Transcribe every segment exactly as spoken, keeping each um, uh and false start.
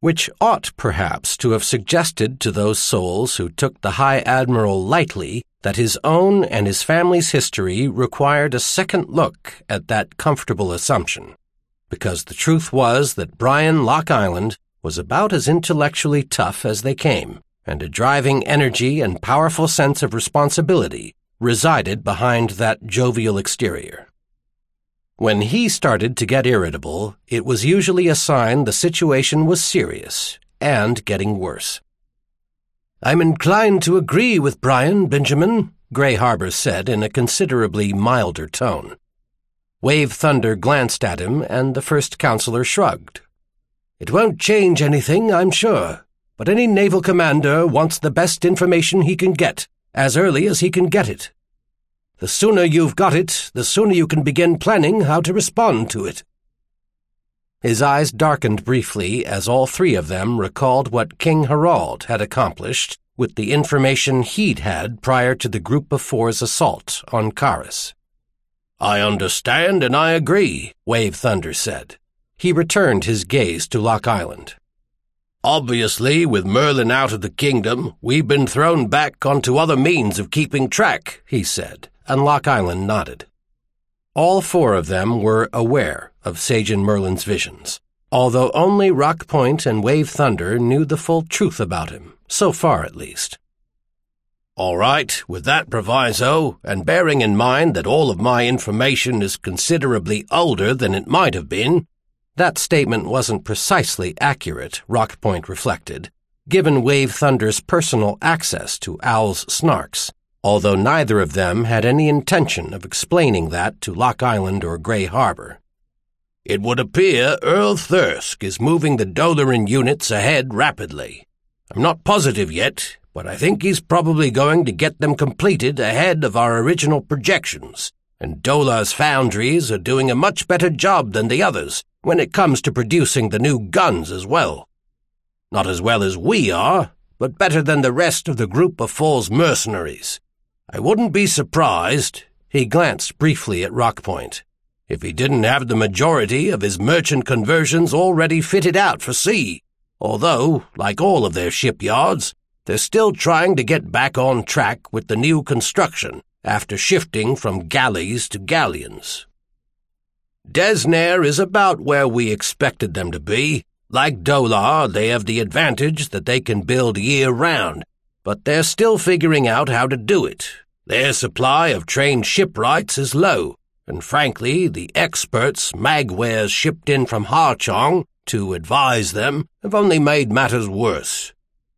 which ought perhaps to have suggested to those souls who took the High Admiral lightly that his own and his family's history required a second look at that comfortable assumption, because the truth was that Brian Lock Island was about as intellectually tough as they came, and a driving energy and powerful sense of responsibility resided behind that jovial exterior. When he started to get irritable, it was usually a sign the situation was serious and getting worse. "I'm inclined to agree with Brian, Benjamin," Grey Harbor said in a considerably milder tone. Wave Thunder glanced at him, and the first counselor shrugged. "It won't change anything, I'm sure, but any naval commander wants the best information he can get, as early as he can get it. The sooner you've got it, the sooner you can begin planning how to respond to it." His eyes darkened briefly as all three of them recalled what King Harald had accomplished with the information he'd had prior to the Group of Four's assault on Karis. "I understand and I agree," Wave Thunder said. He returned his gaze to Lock Island. "Obviously, with Merlin out of the kingdom, we've been thrown back onto other means of keeping track," he said, and Lock Island nodded. All four of them were aware of Sajan Merlin's visions, although only Rock Point and Wave Thunder knew the full truth about him, so far at least. "All right, with that proviso, and bearing in mind that all of my information is considerably older than it might have been," that statement wasn't precisely accurate, Rock Point reflected, given Wave Thunder's personal access to Owl's snarks, although neither of them had any intention of explaining that to Lock Island or Grey Harbor. "It would appear Earl Thirsk is moving the Dolaran units ahead rapidly. I'm not positive yet, but I think he's probably going to get them completed ahead of our original projections, and Dolar's foundries are doing a much better job than the others when it comes to producing the new guns as well. Not as well as we are, but better than the rest of the Group of Four's mercenaries. I wouldn't be surprised," he glanced briefly at Rock Point, "if he didn't have the majority of his merchant conversions already fitted out for sea, although, like all of their shipyards, they're still trying to get back on track with the new construction after shifting from galleys to galleons. Desnair is about where we expected them to be. Like Dolar, they have the advantage that they can build year-round, but they're still figuring out how to do it. Their supply of trained shipwrights is low, and frankly, the experts Magwares shipped in from Harchong to advise them have only made matters worse.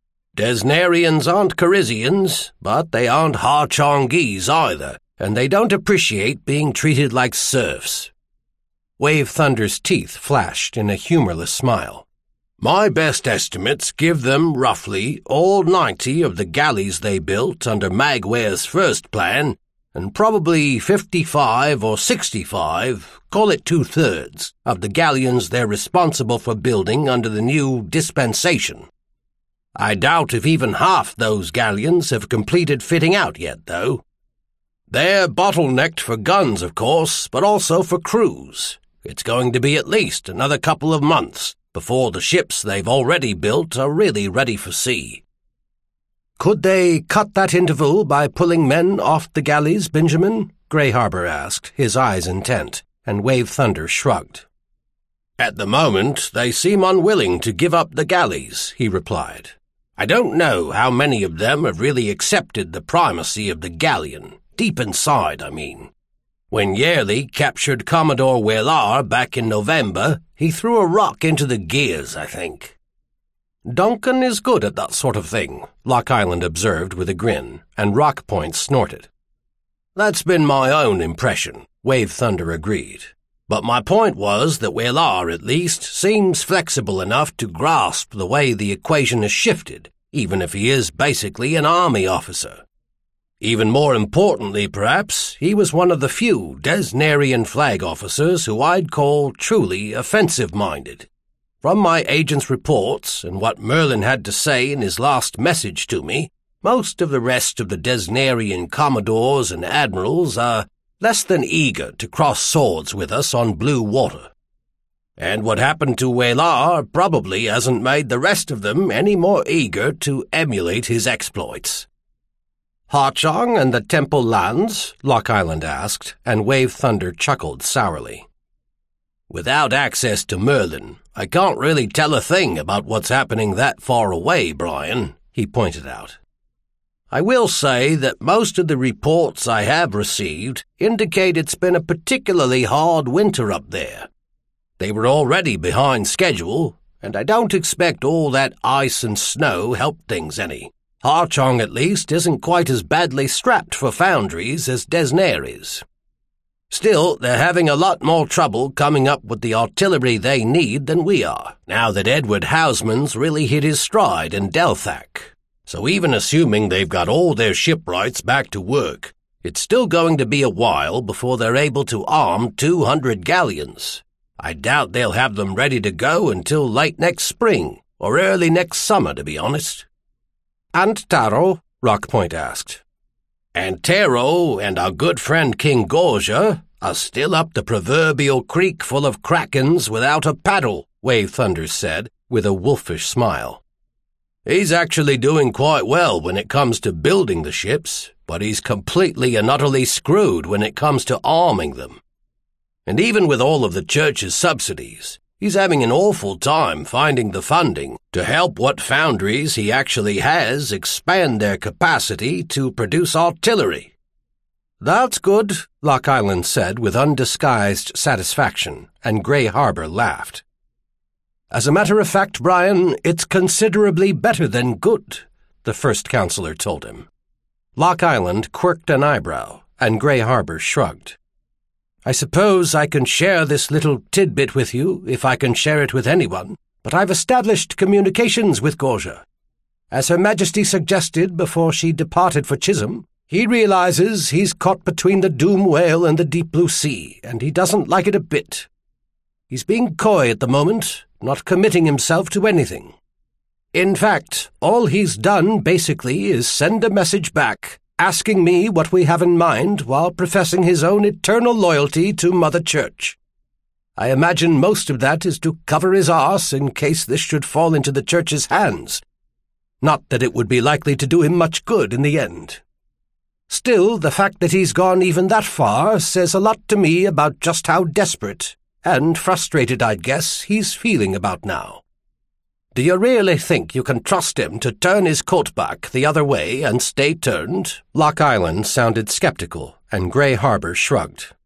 Desnarians aren't Carizians, but they aren't Harchongese either, and they don't appreciate being treated like serfs." Wave Thunder's teeth flashed in a humorless smile. "My best estimates give them, roughly, all ninety of the galleys they built under Magware's first plan, and probably fifty-five or sixty-five, call it two-thirds, of the galleons they're responsible for building under the new dispensation. I doubt if even half those galleons have completed fitting out yet, though. They're bottlenecked for guns, of course, but also for crews. It's going to be at least another couple of months before the ships they've already built are really ready for sea." "Could they cut that interval by pulling men off the galleys, Benjamin?" Grey Harbor asked, his eyes intent, and Wave Thunder shrugged. "At the moment, they seem unwilling to give up the galleys," he replied. "I don't know how many of them have really accepted the primacy of the galleon, deep inside, I mean. When Yerli captured Commodore Whelar back in November, he threw a rock into the gears, I think." "Duncan is good at that sort of thing," Lock Island observed with a grin, and Rock Point snorted. "That's been my own impression," Wave Thunder agreed. "But my point was that Whelar, at least, seems flexible enough to grasp the way the equation is shifted, even if he is basically an army officer. Even more importantly, perhaps, he was one of the few Desnarian flag officers who I'd call truly offensive-minded. From my agent's reports and what Merlin had to say in his last message to me, most of the rest of the Desnarian commodores and admirals are less than eager to cross swords with us on blue water. And what happened to Walar probably hasn't made the rest of them any more eager to emulate his exploits. Hachong and the Temple lands? Lock Island asked, and Wave Thunder chuckled sourly. Without access to Merlin, I can't really tell a thing about what's happening that far away, Brian, he pointed out. I will say that most of the reports I have received indicate it's been a particularly hard winter up there. They were already behind schedule, and I don't expect all that ice and snow helped things any. Hachong, at least, isn't quite as badly strapped for foundries as Desnair is. Still, they're having a lot more trouble coming up with the artillery they need than we are, now that Edward Hausman's really hit his stride in Delthak. So even assuming they've got all their shipwrights back to work, it's still going to be a while before they're able to arm two hundred galleons. I doubt they'll have them ready to go until late next spring, or early next summer, to be honest. And Taro? Rockpoint asked. And Taro and our good friend King Gorja are still up the proverbial creek full of krakens without a paddle, Wave Thunder said, with a wolfish smile. He's actually doing quite well when it comes to building the ships, but he's completely and utterly screwed when it comes to arming them. And even with all of the church's subsidies, he's having an awful time finding the funding to help what foundries he actually has expand their capacity to produce artillery. That's good, Lock Island said with undisguised satisfaction, and Grey Harbor laughed. As a matter of fact, Brian, it's considerably better than good, the first counselor told him. Lock Island quirked an eyebrow, and Grey Harbor shrugged. I suppose I can share this little tidbit with you, if I can share it with anyone, but I've established communications with Gorja. As Her Majesty suggested before she departed for Chisholm, he realizes he's caught between the Doom Whale and the Deep Blue Sea, and he doesn't like it a bit. He's being coy at the moment, not committing himself to anything. In fact, all he's done, basically, is send a message back, asking me what we have in mind while professing his own eternal loyalty to Mother Church. I imagine most of that is to cover his arse in case this should fall into the Church's hands. Not that it would be likely to do him much good in the end. Still, the fact that he's gone even that far says a lot to me about just how desperate, and frustrated, I'd guess, he's feeling about now. Do you really think you can trust him to turn his coat back the other way and stay turned? Lock Island sounded skeptical, and Grey Harbor shrugged.